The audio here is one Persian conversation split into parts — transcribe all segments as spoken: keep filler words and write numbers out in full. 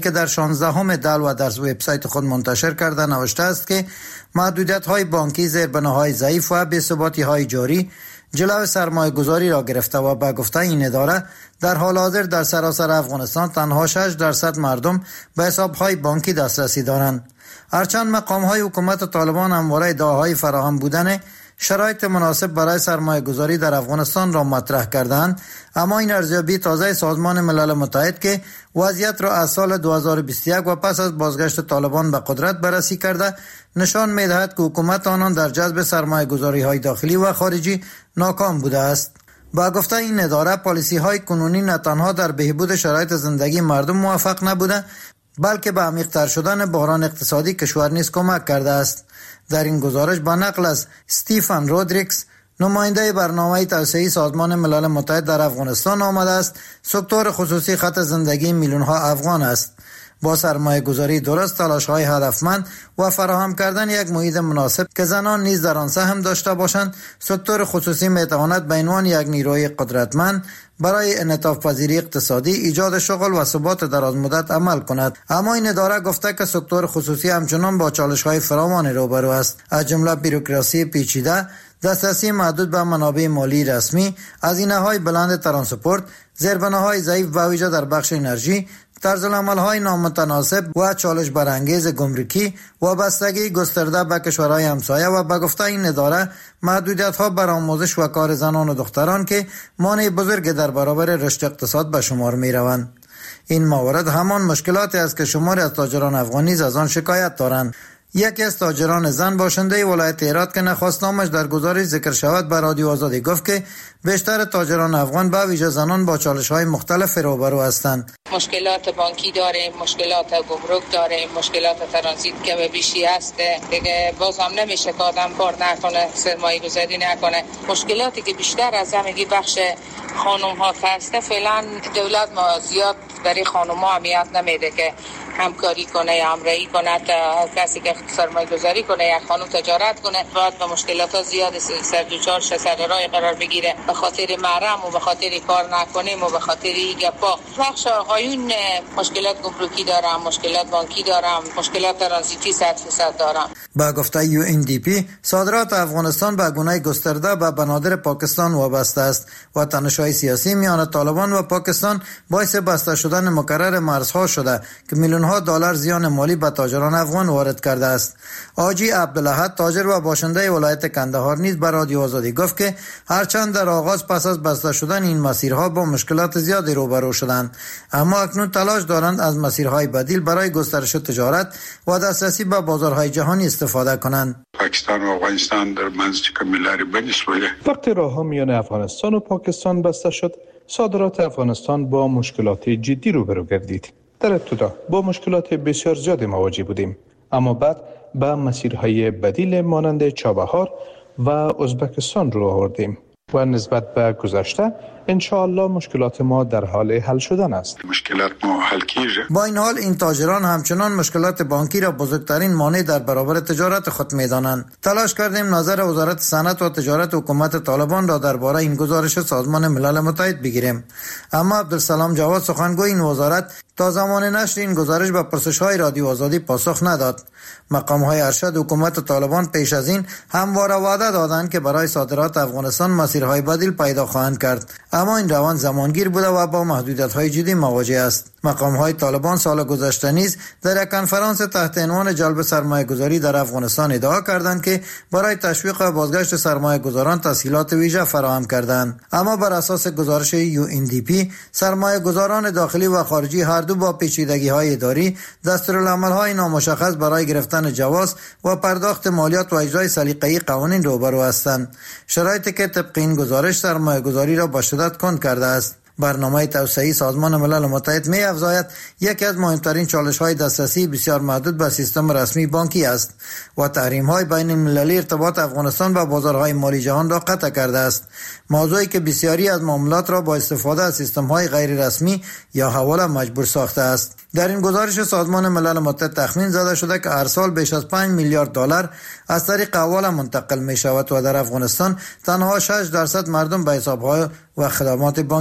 که در شانزدهم دلو در وبسایت خود منتشر کرده نوشته است که محدودیت‌های بانکی زیربناهای ضعیف و بی‌ثباتی‌های جاری جلو سرمایه گذاری را گرفته و به گفته این اداره در حال حاضر در سراسر افغانستان تنها شش درصد مردم به حساب‌های بانکی دسترسی دارند. هرچند مقام‌های حکومت طالبان همواره ادعاهای فراهم بودن شرایط مناسب برای سرمایه گذاری در افغانستان را مطرح کردند، اما این ارزیابی تازه سازمان ملل متحد که وضعیت را از سال دو هزار و بیست و یک و پس از بازگشت طالبان به قدرت بررسی کرده نشان می‌دهد که حکومت آنان در جذب سرمایه گذاری های داخلی و خارجی ناکام بوده است. با گفته این اداره پالیسی های کنونی نه تنها در بهبود شرایط زندگی مردم موفق نبوده بلکه به عمیق‌تر شدن بحران اقتصادی کشور نیز کمک کرده است. در این گزارش با نقل از استیفن رودریکس نماینده برنامه توسعه سازمان ملل متحد در افغانستان آمده است سکتور خصوصی خط زندگی میلیون ها افغان است. با سرمایه گذاری درست، تلاش های هدفمند و فراهم کردن یک محیط مناسب که زنان نیز در آن سهم داشته باشند، سکتور خصوصی می تواند به عنوان یک نیروی قدرتمند برای انعطاف پذیری اقتصادی، ایجاد شغل و ثبات درازمدت عمل کند. اما این اداره گفته که سکتور خصوصی همچنان با چالش های فراوان روبرو است، از جمله بیروکراسی پیچیده، دسترسی محدود به منابع مالی رسمی، هزینه‌های بلند ترانسپورت، زیربناهای ضعیف به ویژه در بخش انرژی، طرزالعمل‌های نامتناسب و چالش برانگیز گمرکی و بستگی گسترده به کشورهای همسایه و به گفته این اداره محدودیت‌ها بر آموزش و کار زنان و دختران که مانع بزرگ در برابر رشد اقتصاد به شمار می‌روند. این موارد همان مشکلاتی است که شماری از تاجران افغان نیز از آن شکایت دارند. یکی از تاجران زن باشنده ولایت هرات که نخواست نامش در گزارش ذکر شود به رادیو آزادی گفت که بیشتر تاجران افغان به ویژه زنان با چالش‌های مختلف روبرو هستند. مشکلات بانکی داریم، مشکلات گمرک داریم، مشکلات ترانزیت که به بیشی هست دیگه، باز هم نمیشه که آدم کار نکنه، سرمایه گذاری نکنه. مشکلاتی که بیشتر از همگی بخش خانم ها هست، فعلا دولت ما زیاد برای خانم ها اهمیت نمیده که همکاری کنه یا همراهی کنه. کسی که سرمایه گذاری کنه یا خانم تجارت کنه باید به مشکلات ها زیاد سر دوچار شه، سر راه قرار بگیره. به خاطر محرم و به خاطر کار نکنیم و به خاطر این گپا بخش آقایون مشکلات گمرکی دارم، مشکلات بانکی دارم، مشکلات ترانزیتی صد فیصد دارم. با گفته یو ان دی پی صادرات افغانستان به گونه گسترده به بنادر پاکستان وابسته است و تنش‌های سیاسی میان طالبان و پاکستان باعث بسته شدن مکرر مرزها شده که میلیون ها دلار زیان مالی به تاجران افغان وارد کرده است. آجی عبدالاحد تاجر و باشنده ولایت کندهار نیز به رادیو آزادی گفت که هرچند در آغاز پس از بسته شدن این مسیرها با مشکلات زیادی روبرو شدند، اما اکنون تلاش دارند از مسیرهای بدیل برای گسترش تجارت و دسترسی به بازارهای جهانی استفاده کنند. پاکستان و افغانستان در منځ کې کومې لارې بندې شولې. وقتی راهها میان افغانستان و پاکستان بسته شد، صادرات افغانستان با مشکلات جدی روبرو گردید. در ابتدا با مشکلات بسیار زیادی مواجه بودیم، اما بعد به مسیرهای بدیل مانند چابهار و ازبکستان رو آوردیم و نسبت به گذشته انشاءالله مشکلات ما در حال حل شدن است. مشکلات ما حل کیږي. با این حال این تاجران همچنان مشکلات بانکی را بزرگترین مانع در برابر تجارت خود می‌دانند. تلاش کردیم نظر وزارت صنعت و تجارت حکومت طالبان را درباره این گزارش سازمان ملل متحد بگیریم، اما عبدالسلام جواد سخنگوی این وزارت تا زمان نشر این گزارش به پرسش‌های رادیو آزادی پاسخ نداد. مقام‌های ارشد حکومت طالبان پیش از این همواره وعده دادند که برای صادرات افغانستان مسیرهای بدیل پیدا خواهند کرد، اما این روند زمانگیر بوده و با محدودیت‌های جدی مواجه است. مقام‌های طالبان سال گذشته نیز در یک کنفرانس تحت عنوان جلب سرمایه‌گذاری در افغانستان ادعا کردند که برای تشویق بازگشت سرمایه‌گذاران تسهیلات ویژه فراهم کردند، اما بر اساس گزارش یو ان دی پی سرمایه‌گذاران داخلی و خارجی هر دو با پیچیدگی‌های اداری، دستورالعمل‌های نامشخص برای گرفتن جواز و پرداخت مالیات و اجرای سلیقه‌ای قوانین روبرو هستند، شرایطی که طبق این گزارش سرمایه‌گذاری را به شدت کند کرده است. برنامه توسعه سازمان ملل متحد می افزاید یکی از مهمترین چالش‌های دسترسی بسیار محدود به سیستم رسمی بانکی است و تحریم‌های بین المللی ارتباط افغانستان با بازارهای مالی جهان را قطع کرده است، موضوعی که بسیاری از معاملات را با استفاده از سیستم‌های غیر رسمی یا حواله مجبور ساخته است. در این گزارش سازمان ملل متحد تخمین زده شده که هر سال بیش از پنج میلیارد دلار از طریق حواله منتقل می‌شود و در افغانستان تنها شش درصد مردم به حساب‌های و خدمات بانکی دسترسی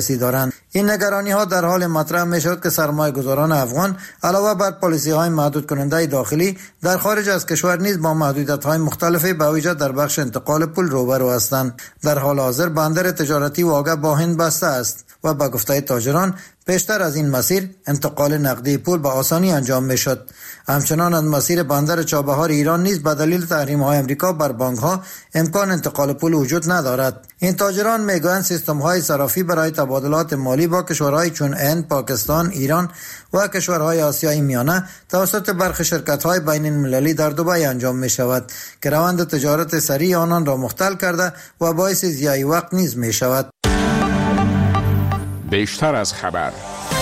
دسترسی دارند. این نگرانی ها در حال مطرح می شد که سرمایه گذاران افغان علاوه بر پالیسی های محدود کننده داخلی در خارج از کشور نیز با محدودیت های مختلفی به ویژه در بخش انتقال پول روبرو هستند. در حال حاضر بندر تجارتی واقع با هند بسته است و به گفته تاجران پیشتر از این مسیر انتقال نقدی پول به آسانی انجام می شد. همچنان از مسیر بندر چابهار ایران نیز به دلیل تحریم های امریکا بر بانک ها امکان انتقال پول وجود ندارد. این تاجران می گویند سیستم های صرافی برای تبادلات مالی با کشورهای چون هند، پاکستان، ایران و کشورهای آسیای میانه توسط برخی شرکت های بین المللی در دبی انجام می شود که روند تجارت سریع آنان را مختل کرده و باعث ضیاع وقت نیز می شود. بیشتر از خبر.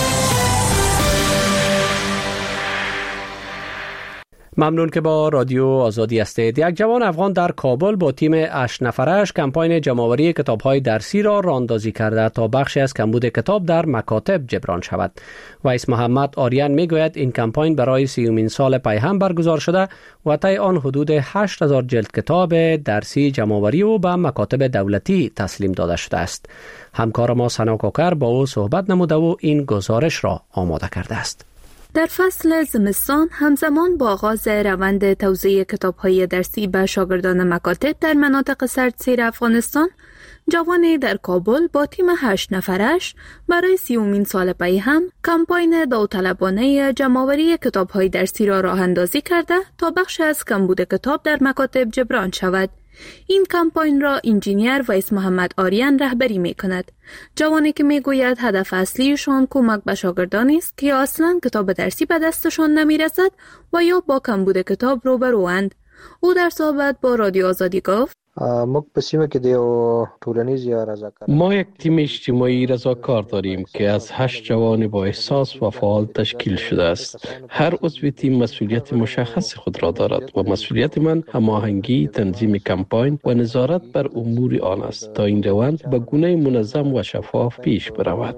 ممنون که با رادیو آزادی هستید. یک جوان افغان در کابل با تیم هشت نفرش کمپاین جمع‌آوری کتاب‌های درسی را راه‌اندازی کرده تا بخشی از کمبود کتاب در مکاتب جبران شود. ویس محمد آریان میگوید این کمپاین برای سیومین سال پی هم برگزار شده و طی آن حدود هشت هزار جلد کتاب درسی جمع‌آوری و به مکاتب دولتی تسلیم داده شده است. همکار ما سنا کوکر با او صحبت نموده و این گزارش را آماده کرده است. در فصل زمستان همزمان با آغاز روند توزیع کتاب‌های درسی به شاگردان مکاتب در مناطق سردسیر افغانستان، جوانی در کابل با تیم هشت نفرش برای سیومین سال پی هم کمپاین داوطلبانه جمع‌آوری کتاب‌های درسی را راه اندازی کرده تا بخش از کمبود کتاب در مکاتب جبران شود. این کمپاین را انجینیر ویس محمد آریان رهبری می کند. جوانی که می گوید هدف اصلیشان کمک به شاگردانی است که اصلا کتاب درسی به دستشان نمی رسد و یا با کمبود کتاب روبروند. او در صحبت با رادیو آزادی گفت: ما یک تیم اجتماعی رضاکار داریم که از هشت جوان با احساس و فعال تشکیل شده است. هر عضو تیم مسئولیت مشخص خود را دارد و مسئولیت من هماهنگی، تنظیم کمپاین و نظارت بر امور آن است تا این روند به گونه منظم و شفاف پیش برود.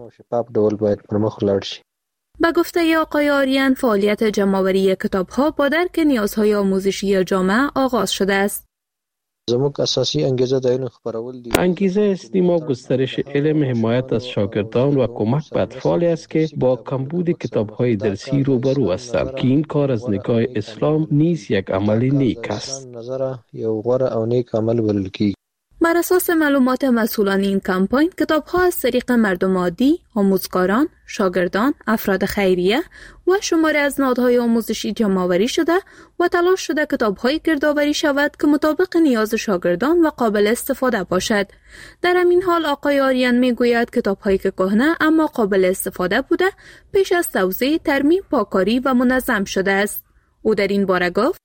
با گفته آقای آریان، فعالیت جمع‌آوری کتاب‌ها با درک نیازهای آموزشی جامعه آغاز شده است. زموږ اساسی انگیزه د علم خپرول دي. انگیزه اصلی ما گسترش علم، حمایت از شاگردان و کمک به اطفالی است که با کمبود کتاب‌های درسی روبرو هستند که این کار از نگاه اسلام نیز یک عمل نیک است. نظر یو غوره او نیک عمل بلل کیږي. بر اساس معلومات مسئولان این کمپاین، کتاب‌ها از طریق مردم عادی، آموزگاران، شاگردان، افراد خیریه و شماری از نهادهای آموزشی جمع‌آوری شده و تلاش شده کتاب‌هایی گردآوری شود که مطابق نیاز شاگردان و قابل استفاده باشد. در همین حال آقای آریان میگوید کتاب‌هایی که کهنه اما قابل استفاده بوده، پیش از توزیع ترمیم، پاکاری و منظم شده است. او در این باره گفت: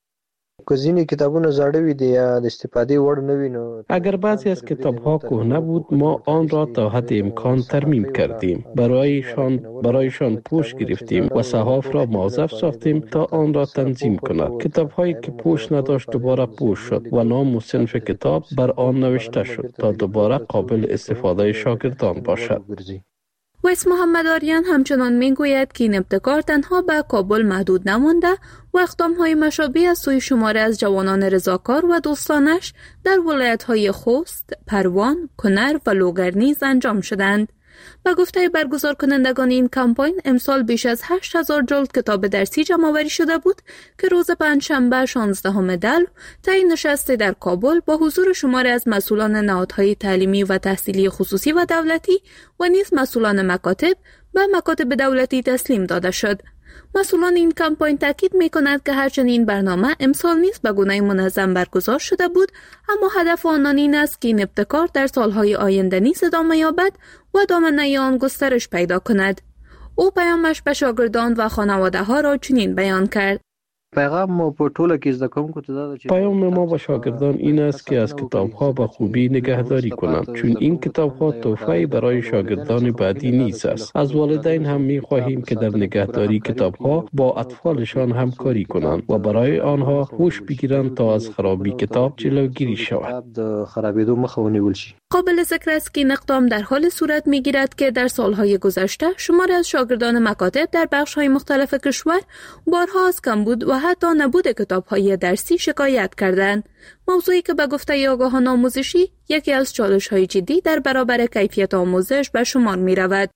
اگر بعضی از کتاب‌ها کهنه بود، ما آن را تا حد امکان ترمیم کردیم. برایشان برایشان پوش گرفتیم و صحاف را موظف ساختیم تا آن را تنظیم کند. کتاب‌هایی که پوش نداشت دوباره پوش شد و نام و صنف کتاب بر آن نوشته شد تا دوباره قابل استفاده شاگردان باشد. ویس محمد آریان همچنان میگوید که این ابتکار تنها به کابل محدود نمانده و اقدام‌های مشابه از سوی شماره از جوانان رضاکار و دوستانش در ولایت‌های خوست، پروان، کنر و لوگر نیز انجام شدند. با گفته برگزار کنندگان این کمپاین، امسال بیش از هشت هزار جلد کتاب درسی جمع‌آوری شده بود که روز پنجشنبه شانزدهم دلو طی نشستی در کابل با حضور شماری از مسئولان نهادهای تعلیمی و تحصیلی خصوصی و دولتی و نیز مسئولان مکاتب به مکاتب دولتی تسلیم داده شد. مسئولان این کمپاین تاکید می‌کند که هرچند این برنامه امسال نیز به گونه منظم برگزار شده بود، اما هدف آنان این است که این ابتکار در سالهای آینده نیز ادامه یابد و دامنه آن گسترش پیدا کند. او پیامش به شاگردان و خانواده ها را چنین بیان کرد: پیغام ما په ټوله کې زده کوونکو ته دا چې پیام ما به شاگردان این است که از کتاب‌ها به خوبی نگهداری کنند، چون این کتاب‌ها تحفه‌ای برای شاگردان بعدی نیز است. از والدین هم می‌خواهیم که در نگهداری کتاب‌ها با اطفالشان همکاری کنند و برای آنها هوش بگیرند تا از خرابی کتاب جلوگیری شود. قابل ذکر است که این اقدام در حال صورت می‌گیرد که در سالهای گذشته شماری از شاگردان مکاتب در بخش‌های مختلف کشور بارها از کمبود و حتی نبود کتاب‌های درسی شکایت کردند. موضوعی که به گفته آگاهان آموزشی یکی از چالش‌های جدی در برابر کیفیت آموزش به شمار می‌رود.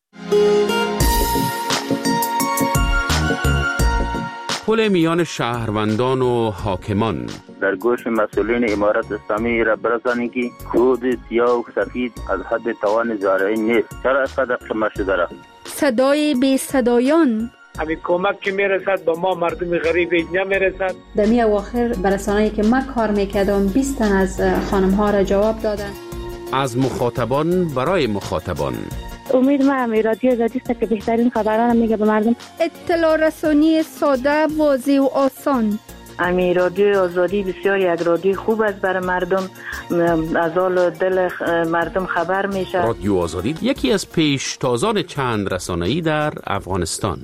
پل میان شهروندان و حاکمان در گوش مسئولین امارت اسلامی را برسانی که خود سیاه و سفید از حد توان زارعی نیست. چرا از قدر شما شده را؟ صدای بی صدایان همین کمک که میرسد با ما مردم غریب نمیرسد. در می اواخر برسانه‌ای که من کار میکردم بیست تن از خانم ها را جواب دادن. از مخاطبان برای مخاطبان. امید ما هم رادیو آزادی است که بهترین خبران میگه به مردم. اطلاع رسانی ساده، واضح و آسان. امی رادیو آزادی بسیار یک رادیو خوب است برای مردم، از حال دل مردم خبر میشه. رادیو آزادی یکی از پیشتازان چند رسانه‌ای در افغانستان.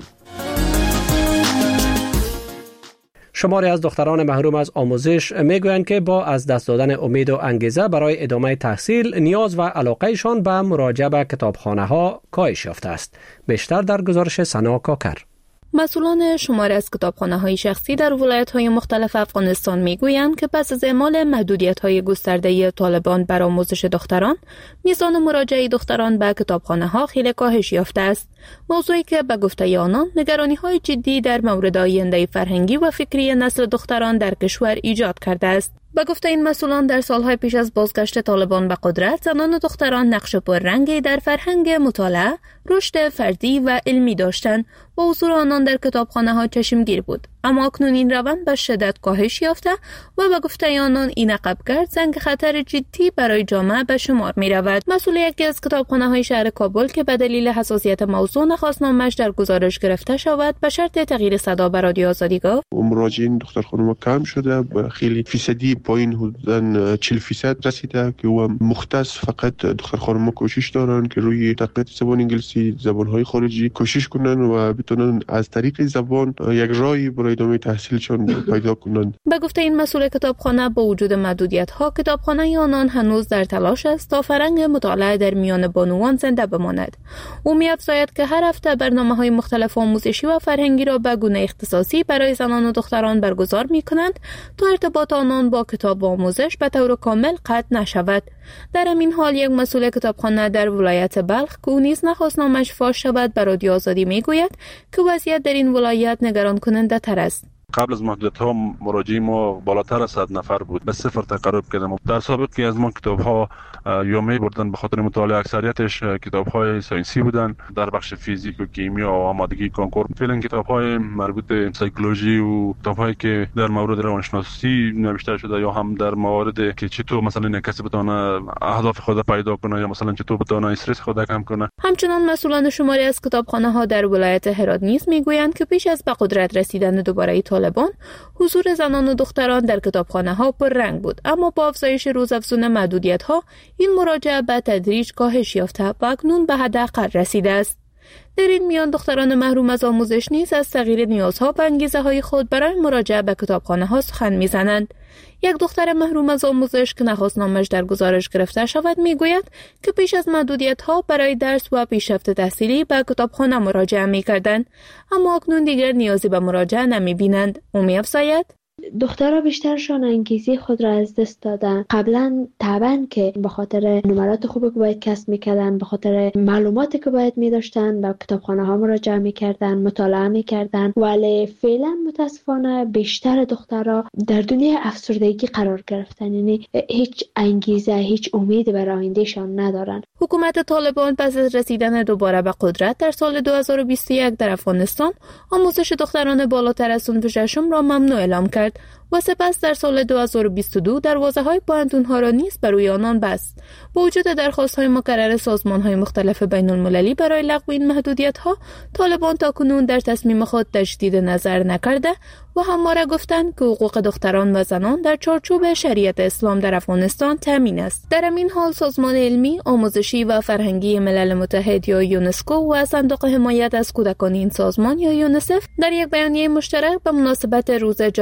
شماری از دختران محروم از آموزش میگویند که با از دست دادن امید و انگیزه برای ادامه تحصیل نیاز و علاقهشان به مراجعه به کتابخانه ها کاهش یافته است. بیشتر در گزارش سنا کاکر. مسئولان شماری از کتابخانه‌های شخصی در ولایت‌های مختلف افغانستان می‌گویند که پس از اعمال محدودیت‌های گسترده طالبان بر آموزش دختران، میزان مراجعه دختران به کتابخانه‌ها خیلی کاهش یافته است. موضوعی که به گفته آنان نگرانی‌های جدی در مورد آینده فرهنگی و فکری نسل دختران در کشور ایجاد کرده است. به گفته این مسئولان در سالهای پیش از بازگشت طالبان به قدرت، زنان و دختران نقش پررنگی در فرهنگ مطالعه، رشد فردی و علمی داشتند و حضور آنان در کتابخانه‌ها چشمگیر بود. اما اکنون این روند به شدت کاهش یافته و به گفته آنان این عقبگرد زنگ خطر جدی برای جامعه به شمار می رود. مسئول یکی از کتابخانه‌های شهر کابل که به دلیل حساسیت موضوع نخواست نامش در گزارش گرفته شود، به شرط تغییر صدا به رادیو آزادی گفت: مراجعین دختر خانم کم شده، خیلی فیصدی پایین حدوداً چهل فیصد رسیده که او مختص فقط دختر خانم کوشش دارن که روی تقویت زبان انگلیسی، زبان‌های خارجی کوشش کنن و بتونن از طریق زبان یک راهی برای ادامه تحصیلشون پیدا کنند. به گفته این مسئول کتابخانه، با وجود محدودیت‌ها کتابخانه آنان هنوز در تلاش است تا فرهنگ مطالعه در میان بانوان زنده بماند. او می‌افزاید که هر هفته برنامه‌های مختلف آموزشی و فرهنگی را به گونه اختصاصی برای زنان و دختران برگزار می‌کنند تا ارتباط آنان با کتاب و آموزش به طور کامل قطع نشود. در همین حال یک مسئول کتابخانه در ولایت بلخ که او نیز نخواست نامش فاش شود به رادیو آزادی میگوید که وضعیت در این ولایت نگران کننده تر است. قبل از محدودیت ها مراجعین ما بالاتر از صد نفر بود، به صفر تقرب کردیم. در سابق که از ما کتاب ها یومی بردن به خاطر مطالعه، اکثریتش کتاب های ساینسی بودن در بخش فیزیک و کیمیا و آمادگی کنکور. فعلا کتاب های مربوط به سایکولوژی و کتاب هایی که در مورد روانشناسی نوشته شده یا هم در موارد که چطور مثلا کسی بتونه اهداف خود پیدا کنه یا مثلا چطور بتونه استرس خود کم کنه. همچنان مسئولان شماری از کتابخانه ها در ولایت هرات نیز میگویند که پیش از به قدرت رسیدن دوباره طالبان، حضور زنان و دختران در کتابخانه ها پر رنگ بود، اما با افزایش روزافزون محدودیت ها این مراجعه به تدریج کاهش یافته و اکنون به حداقل رسیده است. در این میان دختران محروم از آموزش نیز از تغییر نیازها و انگیزه های خود برای مراجعه به کتابخانه ها سخن میزنند. یک دختر محروم از آموزش که نخواست نامش در گزارش گرفته شود میگوید که پیش از محدودیت ها برای درس و پیشرفت تحصیلی به کتابخانه مراجعه میکردند، اما اکنون دیگر نیازی به مراجعه نمیبینند. او می‌افزاید: دخترها بیشترشان انگیزه خود را از دست دادن. قبلا طبعا که به خاطر نمرات خوبی که باید کسب میکردن، به خاطر معلوماتی که باید میداشتن، به کتابخانه ها مراجعه میکردن، مطالعه میکردن، ولی فعلا متاسفانه بیشتر دخترها در دنیای افسردگی قرار گرفتن، یعنی هیچ انگیزه، هیچ امیدی برای آیندهشان ندارن. حکومت طالبان پس از رسیدن دوباره به قدرت در سال دو هزار و بیست و یک در افغانستان، آموزش دختران بالاتر از صنف ششم را ممنوع اعلام کرد و سپس در سال دو هزار و بیست و دو دروازه‌های پوهنتون‌ها را نیز بر روی آنان بست. با وجود درخواست‌های مکرر سازمان‌های مختلف بین‌المللی برای لغو این محدودیت‌ها، طالبان تاکنون در تصمیم خود تجدید نظر نکرده و همواره گفتند که حقوق دختران و زنان در چارچوب شریعت اسلام در افغانستان تامین است. در همین حال سازمان علمی، آموزشی و فرهنگی ملل متحد یا یونسکو و صندوق حمایت از کودکان این سازمان یا یونیسف در یک بیانیه مشترک به مناسبت روز جهانی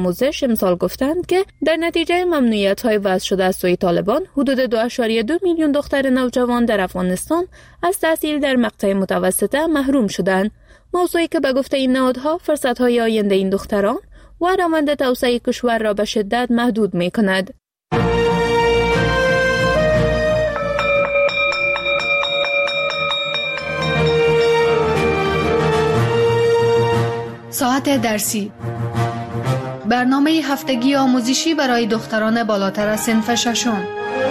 آموزش امسال گفتند که در نتیجه ممنوعیت‌های وضع شده از سوی طالبان حدود دو ممیز دو میلیون دختر نوجوان در افغانستان از تحصیل در مقطع متوسطه محروم شدند. موضوعی که به گفته این نهادها فرصت‌های آینده این دختران و روند توسعه کشور را به شدت محدود می‌کند. ساعت درسی، برنامه هفتگی آموزشی برای دختران بالاتر از صنف ششم.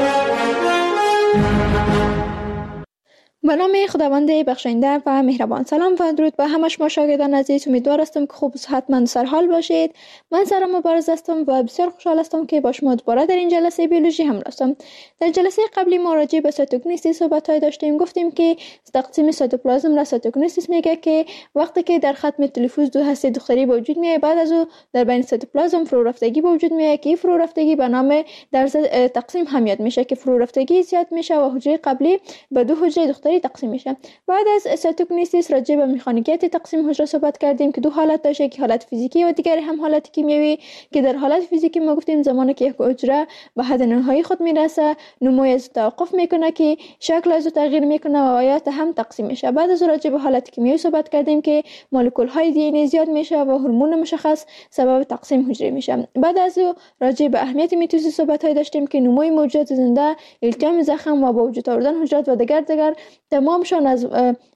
به نام خداوند بخشنده و مهربان. سلام و درود به همه شما شاگردان عزیز. امیدوار هستم که خوب و صحتمند و سرحال باشید. من سارا مبارز هستم و بسیار خوشحال هستم که با شما دوباره در این جلسه بیولوژی همراه هستم. در جلسه قبلی ما راجع به سایتوکینیسیس صحبت‌های داشتیم. گفتیم که تقسیم سایتوپلازم را سایتوکینیسیس میگه که وقتی که در ختم تلفوز دو هسته دختری به وجود میاد، بعد از او در بین سایتوپلازم فرو رفتگی به وجود میاد که فرو رفتگی به نام در تقسیم هم یاد میشه که فرو رفتگی زیاد میشه و حجره قبلی به دو حجره دختری تقسیم میشه. بعد از سایتوکینیسیس راجع به مکانیکیت تقسیم حجره صحبت کردیم که دو حالت داشته، که حالت فیزیکی و دیگر هم حالت کیمیایی، که در حالت فیزیکی ما گفتیم زمانی که یک حجره به حد نهایی خود میرسه نمو از توقف میکنه که شکل از تغییر میکنه و آیات هم تقسیم میشه. بعد از راجع به حالت کیمیایی صحبت کردیم که مولکول های دی ان ای زیاد میشه و هورمون مشخص سبب تقسیم حجره میشه. بعد از راجع به اهمیت میتوسیس صحبت های داشتیم که نموی موجودات زنده، التیام زخم و با وجود آوردن حجرات و دیگر دیگر تمامشان از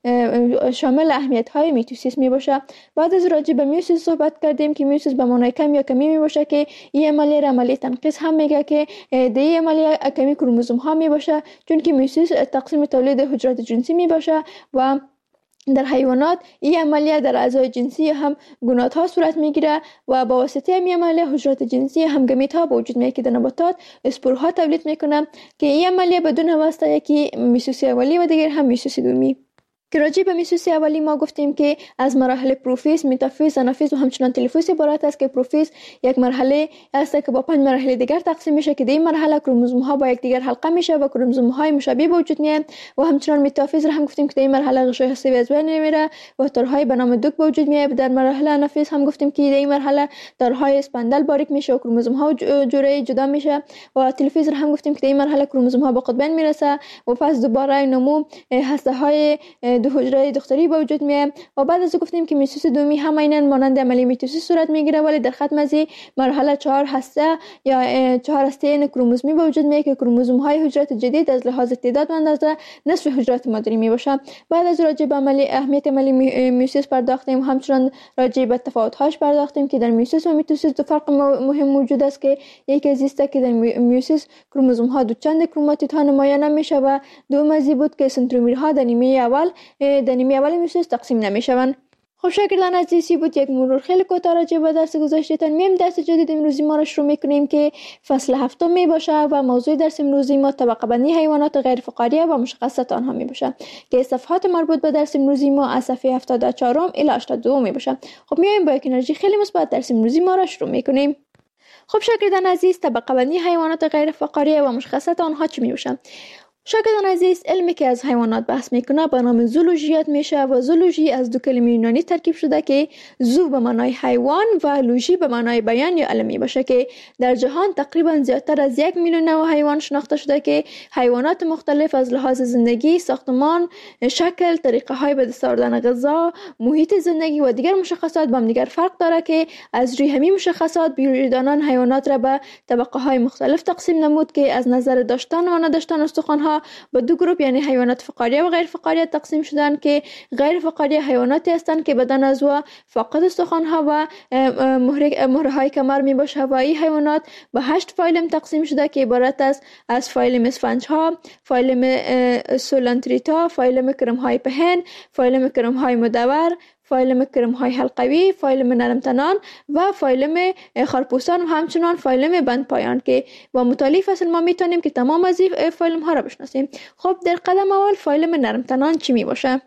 شامل اهمیت های میتوسیس می باشه. بعد از راجع به میوسیس صحبت کردیم که میوسیس به معنای کم یا کمی می باشه که این عملیه را عملیه تنقیص هم میگه که در این عملیه کمی کروموزوم ها می باشه، چون که میوسیس تقسیم تولید حجرات جنسی می باشه و در حیوانات این عملیه در اعضای جنسی هم گونات ها صورت میگیره و با واسطه این عملیه حجرات جنسی هم گمیت ها به وجود میاد که در نباتات اسپورها تولید میکنه که این عملیه بدون واسطه یکی میوسیس اولی و دیگر هم میوسیس دومی. که راجع به میوسیس اولی ما گفتیم که از مراحل پروفیز، متافیز، آنافیز و همچنان تلفوز عبارت است که پروفیز یک مرحله است که با پنج مرحله دیگر تقسیم میشه که در این مرحله کروموزوم ها با یکدیگر حلقه میشه و کروموزوم های مشابه به وجود میاد و همچنان متافیز را هم گفتیم که در این مرحله غشای هسته‌ای از بین میره و تارهای به نام دوک به وجود میاد. در مرحله آنافیز هم گفتیم که در این مرحله تارهای اسپندل باریک میشه و کروموزوم ها جوره جدا میشه و تلفوز را هم گفتیم که در این مرحله کروموزوم ها به قطبین میرسه و پس دوباره نمو هسته های دو حجره دختری به وجود میاد و بعد از گفتیم که میوسیس دومی همینن مانند عملیه میتوسیس صورت میگیره، ولی در ختم از مرحله چهار هسته یا چهار هسته کروموزومی به وجود میاد که کروموزوم های حجرات جدید از لحاظ تعداد و اندازه نصف حجرات مادری میباشه. بعد از راجع به عملیه اهمیت عملیه میوسیس پرداختیم، همچنان راجع به تفاوت هاش پرداختیم که در میوسیس و میتوسیس دو فرق مهم موجود است که یکی از است که در میوسیس کروموزوم ها دو چند کروماتید ها نمایان نمیشه و دوم از بود که سنترومرها در نیمه اول در نیمه اول میوسیس تقسیم نمیشوند. خب شاگردان عزیزی بود یک مرور خیلی کوتاه راجع به درس گذشتهتان. میم درس جدید امروزی ما را شروع میکنیم که فصل هفتم می باشه و موضوع درس امروزی ما طبقه بندی حیوانات غیر فقاریه و مشخصات آنها می باشه که صفحات مربوط به درس امروزی ما از صفحه هفتاد و چهار الی هشتاد و دو می باشه. خب میایم با یک انرژی خیلی مثبت درس امروزی ما را شروع میکنیم. خب شاگردان عزیز، طبقه بندی حیوانات غیر فقاریه و مشخصات آنها چی می باشه؟ شاگردان عزیز، علمی که از حیوانات بحث میکنه به نام زولوژی یاد میشه و زولوژی از دو کلمه یونانی ترکیب شده که زو به معنای حیوان و لوژی به معنای بیان یا علمی باشه که در جهان تقریبا زیادتر از یک میلیون نوع حیوان شناخته شده که حیوانات مختلف از لحاظ زندگی، ساختمان، شکل، طریقه های به دست آوردن غذا، محیط زندگی و دیگر مشخصات با هم دیگر فرق داره که از روی همین مشخصات بیولوژیدانان حیوانات را به طبقه های مختلف تقسیم نمود که از نظر داشتن و نداشتن استخوان ها به دو گروه یعنی حیوانات فقاریه و غیر فقاریه تقسیم شدن که غیر فقاریه حیواناتی هستند که بدن از و فاقد استخوان ها و مهره های کمر می باشه و این حیوانات به هشت فایلم تقسیم شده که عبارت است از فایلم اسفنج ها، فایلم سولانتریتا، فایلم کرم های پهن، فایلم کرم های مدور، فایلم کرم های حلقوی، فایلم نرم تنان و فایلم خرپوستان و همچنان فایلم بند پایان که با مطالعه فصل ما میتونیم که تمام از این فایلم ها را بشناسیم. خب در قدم اول فایلم نرم تنان چی می باشه؟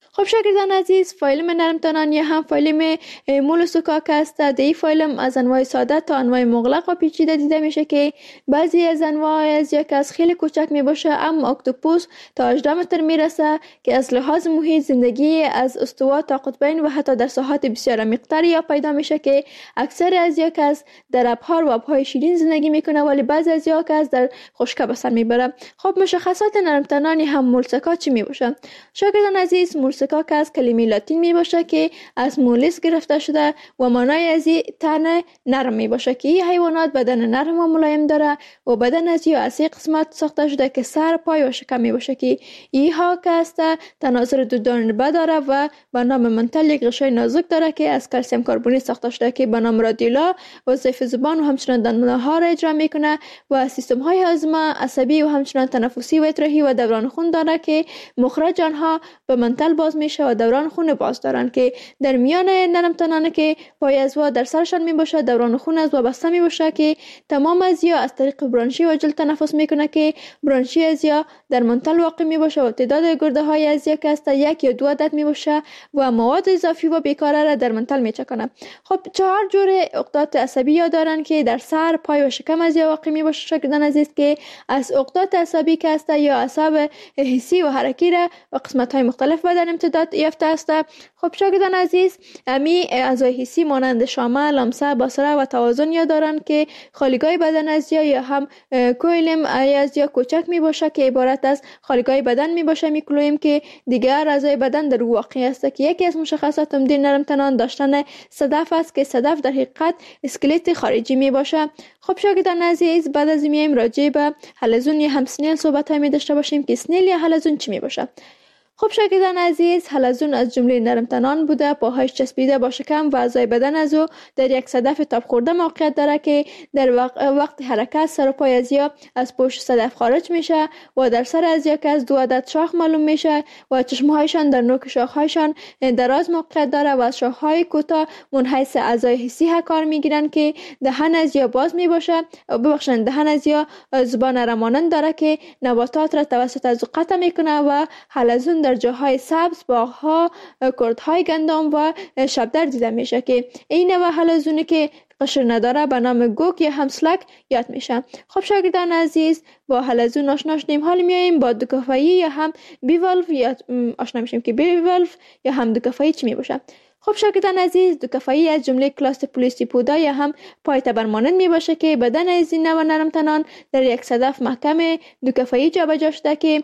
خب شاگردان عزیز، فایلم نرمتنان یا هم فایلم مولوسکاک است. در این فایلم از انواع ساده تا انواع مغلق و پیچیده دیده میشه که بعضی از انواع از یک از خیلی کوچک می باشه، اما اکتوپوس تا هجده متر میرسه که از لحاظ محیط زندگی از استوا تا قطبین و حتی در ساحات بسیار عمیق‌تر یا پیدا میشه که اکثر از یک از در ابحار و آبهای شیرین زندگی میکنه، ولی بعضی از یک از در خشکی به سر میبره. خب مشخصات نرمتنان هم مولسکا چی می باشه؟ شاگردان عزیز، مولسکا که از کلمه لاتین می باشه که از مولس گرفته شده و معنای از این تن نرم می باشه که این حیوانات بدن نرم و ملایم داره و بدن از این از قسمت ساخته شده که سر، پای و شکم می باشه که اینها که است تناظر دودانبه داره و به نام منتل یک غشای نازک داره که از کلسیم کربونیت ساخته شده که به نام رادیولا وظایف زبان و همچنان دندانها را اجرا میکنه و سیستم های هاضمه، عصبی و همچنان تنفسی و ادراحی و دوران خون داره که مخرج آنها به منتل باز میشه و دوران خون باز دارن که در میان نرمتنان که پای از و در سرشان می باشه دوران خون از و بسته می باشه که تمام از یا از طریق برانشی و جلد تنفس میکنه که برانشی از یا در منتل واقع می باشه و تعداد گرده های از یک است یک یا دو عدد می باشه و مواد اضافی و بیکاره را در منتل می چکنه. خب چهار جور عقدات عصبی یا دارن که در سر، پای و شکم از یا واقع می باشه شاگردان عزیز که از عقدات عصبی که است یا اعصاب حسی و حرکی را و قسمت های مختلف بدن امتداد یافته است. خب شاگردان عزیز، امی اعضای حسی مانند شامه، لمسه، بصره و توازن یا دارن که خالیگاه بدن از یا یا هم کویلم از یا کوچک می باشه که عبارت از خالیگاه بدن می باشه. میکلویم که دیگر اعضای بدن در واقع است که یکی از مشخصات عمده نرمتنان داشتن صدف است که صدف در حقیقت اسکلت خارجی می باشه. خب شاگردان عزیز، بعد از میایم راجع به حلزون یا هم سنیل صحبت می داشته باشیم که سنیل یا حلزون چی می باشه. خب شاگردان عزیز، حلزون از جمله نرمتنان بوده، پاهایش چسبیده با شکم و اعضای بدن از او در یک صدف تاب خورده موقعیت داره که در وقت حرکت سر و پای از یا از پشت صدف خارج میشه و در سر از یک از دو عدد شاخ معلوم میشه و چشمهایشان در نوک شاخهایشان دراز موقعیت داره و از شاخهای کوتاه منحیث اعضای حسی کار میگیرن که دهن از یا باز میباشه ببخشید دهن از یا زبان رمانند داره که نباتات را توسط از قطع میکنه و حلزون در جاهای سبز، باغ‌ها، کردهای گندم و شبدر دیده میشه که این نوع حلزونی که قشر نداره به نام گوک یا همسلک یاد میشه. خب شاگردان عزیز، با حلزون آشنا شدیم، حال میاییم با دوکافایی یا هم بیوالف یا آشنا میشیم که بیوالف یا هم دوکافایی چی میباشه. خب شاگردان عزیز، دوکافایی از جمله کلاس پولیسی پودا یا هم پای تبرمانند می باشه که بدن از این نوع نرمتنان در یک صدف محکم دوکافایی جابجا شده که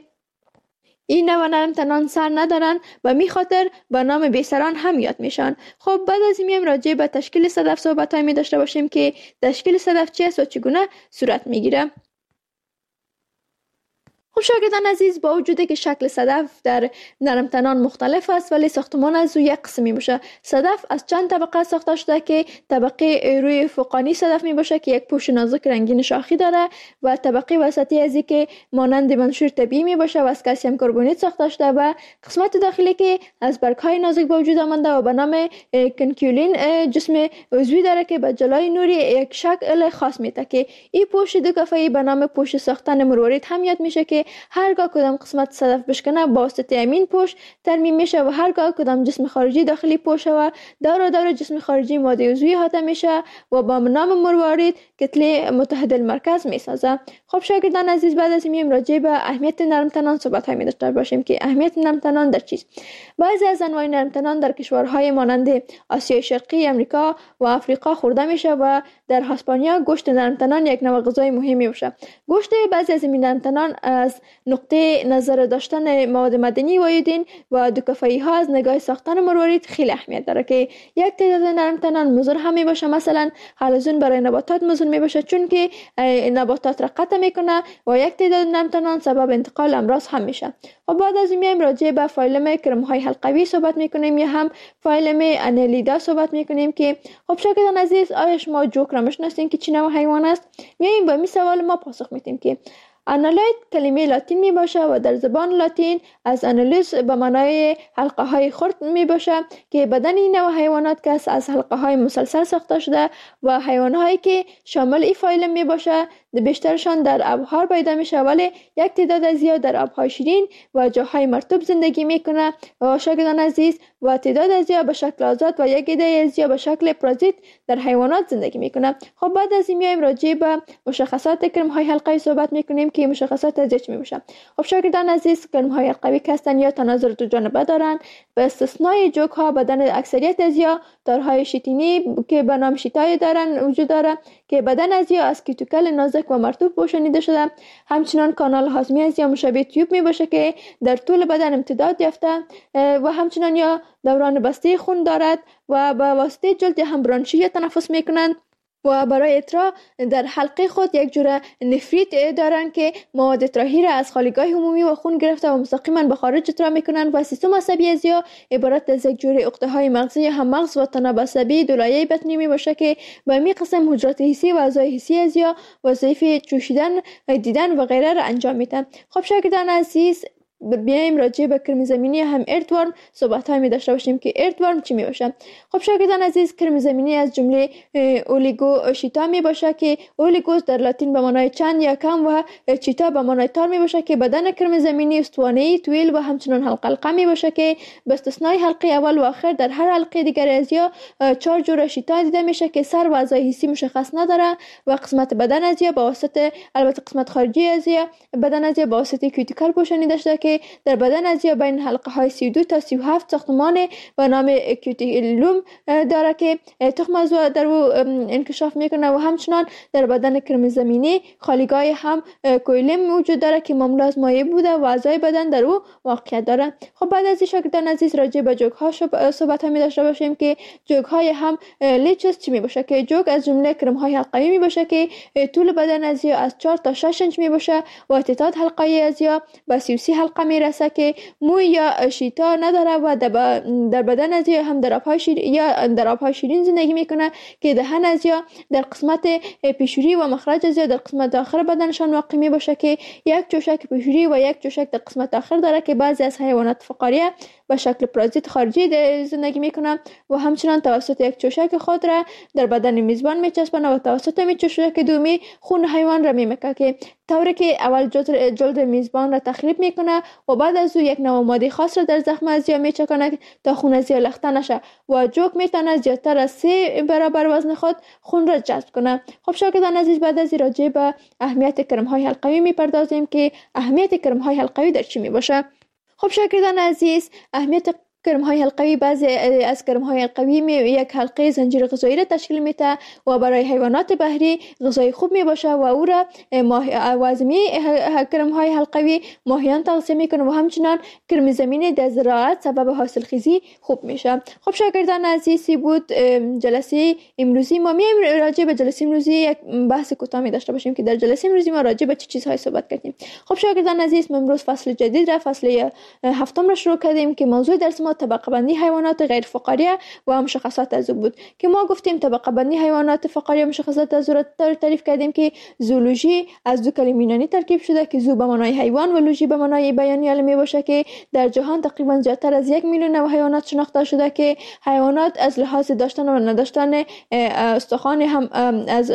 این نوع نرمتنان سر ندارن و می خاطر به نام بیسران هم یاد میشن. خب بعد از این میم راجع به تشکیل صدف صحبت های می داشته باشیم که تشکیل صدف چی است و چگونه صورت می گیره. خب شاگردان عزیز، با وجودی که شکل صدف در نرمتنان مختلف است ولی ساختمان از او یک قسمی باشه. صدف از چند طبقه ساخته شده که طبقه روی فوقانی صدف می باشه که یک پوش نازک رنگین شاخی داره و طبقه وسطی ازی که مانند منشور طبیعی می باشه و از کلسیم کربونیت ساخته شده و قسمت داخلی که از برگ های نازک به وجود آمده و به نام کنکیولین جسم عضوی داره که به جلای نوری یک شکل خاص میده که این پوش دوکافایی به نام پوش ساختن مروارید هم یاد میشه که هرگاه کدام قسمت صدف بشکنه با واسطه امین پوش ترمیم میشه و هرگاه کدام جسم خارجی داخلی پوشه و دور و دور جسم خارجی ماده عضوی احاطه میشه و با نام مروارید کتله متحد المرکز میسازه. خب شاگردان عزیز، بعد از این راجع به اهمیت نرمتنان صحبت های داشته باشیم که اهمیت نرمتنان در چیست. بعضی از انواع نرمتنان در کشورهای مانند آسیای شرقی، امریکا و آفریقا خورده میشه و در اسپانیا گوشت نرمتنان یک نوع غذای مهمی باشه. گوشت بعضی از این نرمتنان از نقطه نظر داشتن مواد معدنی و ایودین و دوکافایی ها از نگاه ساختن مروارید خیلی اهمیت داره که یک تعداد نرمتنان مضر هم می باشه. مثلا حلزون برای نباتات مضر می باشه چون که نباتات را قطع میکنه و یک تعداد نرمتنان سبب انتقال امراض هم میشه. و بعد از این میایم راجع به فایلم کرم های حلقوی صحبت میکنیم یا هم فایلم انالیدا صحبت میکنیم که خب شاگردان عزیز، آیا شما جوک را میشناسین که چی نوع حیوان است؟ میایم با این سوال ما پاسخ میدیم که آنالوید کلمه لاتین می باشه و در زبان لاتین از آنالوس به معنای حلقه های خرد می باشه که بدن این نوع حیوانات که از حلقه های مسلسل ساخته شده و حیوان هایی که شامل این فایلم می باشه بیشترشان در آبها پیدا می شه، ولی یک تعداد زیاد در آبهای شیرین و جاهای مرطوب زندگی می کنه و شاگردان عزیز و تعداد زیاد به شکل آزاد و یک عده زیاد به شکل پرازیت در حیوانات زندگی می کنه. خب بعد از این میایم راجع به مشخصات کرم های حلقوی صحبت می کنیم که مشخصات از چی می باشه. خب شاگردان عزیز کرم های حلقوی هستند یا تناظر دو جانبه دارند، به استثنای جوک ها بدن اکثریت از یا تارهای شیتینی که به نام شیتای دارن وجود داره که بدن از یا از کیتوکل نازک و مرطوب پوشانیده شده. همچنان کانال هاضمه از یا مشابه تیوب می باشه که در طول بدن امتداد یافته و همچنان یا دوران بسته خون دارد و به واسطه جلد هم برانشی تنفس می کنند و برای اترا در حلقه خود یک جور نفریت دارند که مواد اطراحی را از خالیگاه عمومی و خون گرفته و مستقیما به خارج اترا میکنند و سیستم عصبی از یا عبارت از یک جور عقده های مغزی هم مغز و تناب عصبی دولایه بطنی می باشه که به می قسم حجرات حسی و اعضای حسی از یا وظایف چوشیدن، دیدن و غیره را انجام میدن. خب شاگردان عزیز بیایم راجع به کرم زمینی هم اردورم صحبت های می داشته باشیم که اردورم چی می باشه. خب شاگردان عزیز کرم زمینی از جمله اولیگو شیتا می باشه که اولیگوس در لاتین به معنای چند یا کم و چیتا به معنای تار می باشه که بدن کرم زمینی استوانه‌ای طویل و همچنان حلقه حلقه می باشه که به استثنای حلقه اول و آخر در هر حلقه دیگر از یا چهار جور شیتا دیده میشه که سر و اعضای حسی مشخص نداره و قسمت بدن از یا به واسطه البته قسمت خارجی از یا بدن از یا به واسطه کیوتیکل پوشانیده شده که در بدن از یا بین حلقه های سی و دو تا سی و هفت ساختمان به نام کیوتیکولوم داره که تخم از در او انکشاف میکنه و همچنان در بدن کرم زمینی خالیگاه هم کویلم وجود داره که معمولا از مایع بوده و اعضای بدن در او واقعیت داره. خب بعد از این شاگردان عزیز راجع به جوک ها صحبت می داشته باشیم که جوک های هم لیچز چی می باشه که جوک از جمله کرم های حلقوی می باشه که طول بدن از یا از چهار تا شش انچ می باشه و تعداد حلقه از یا به سی و سی حلقه می رسه که موی یا شیتا نداره و در بدن از یا هم در آبهای شیرین یا در آبهای شیرین زندگی میکنه که دهن از یا در قسمت پیشوری و مخرج از یا در قسمت آخر بدنشان واقع می باشه که یک چوشک پیشوری و یک چوشک در قسمت آخر داره که بعضی از حیوانات فقاریه به شکل پرازیت خارجی زندگی میکنه و همچنان توسط یک چوشک خود را در بدن میزبان میچسبانه و توسط می چوشک دومی خون حیوان را میمکه که طوری که اول جلد, جلد میزبان را تخریب میکنه و بعد از او یک نوع ماده خاص را در زخم از یا میچکنه تا خون از یا لخته نشه و جوک میتونه زیادتر از سه برابر وزن خود خون را جذب کنه. خب شاگردان عزیز بعد از راجع به اهمیت کرم های حلقوی میپردازیم که اهمیت کرم های حلقوی در چی میباشه. خب شاگردان عزیز اهمیت کرم های حلقوی بعضی از کرم های حلقوی می یک حلقه زنجیر غذایی را تشکیل میده و برای حیوانات بحری غذای خوب می باشه و او را وازمی کرم های حلقوی ماهیان تغذیه میکنه و همچنان کرم زمینی در زراعت سبب حاصل خیزی خوب میشه. خب شاگردان عزیزی بود جلسه امروزی ما میایم راجع به جلسه امروزی یک بحث کوتاه می داشته باشیم که در جلسه امروزی ما راجع به چه چیزهای صحبت کردیم. خب شاگردان عزیز ما امروز فصل جدید را فصل هفتم را شروع کردیم که موضوع درس ما طبقه بندی حیوانات غیر فقاریه و مشخصات از او بود که ما گفتیم طبقه بندی حیوانات فقاریه مشخصات از او را تعریف کردیم که زولوژی از دو کلمه یونانی ترکیب شده که زو به معنای حیوان و لوژی به معنای بیانی علمی باشه که در جهان تقریبا زیادتر از یک میلیون نوع حیوانات شناخته شده که حیوانات از لحاظ داشتن و نداشتن استخوان هم از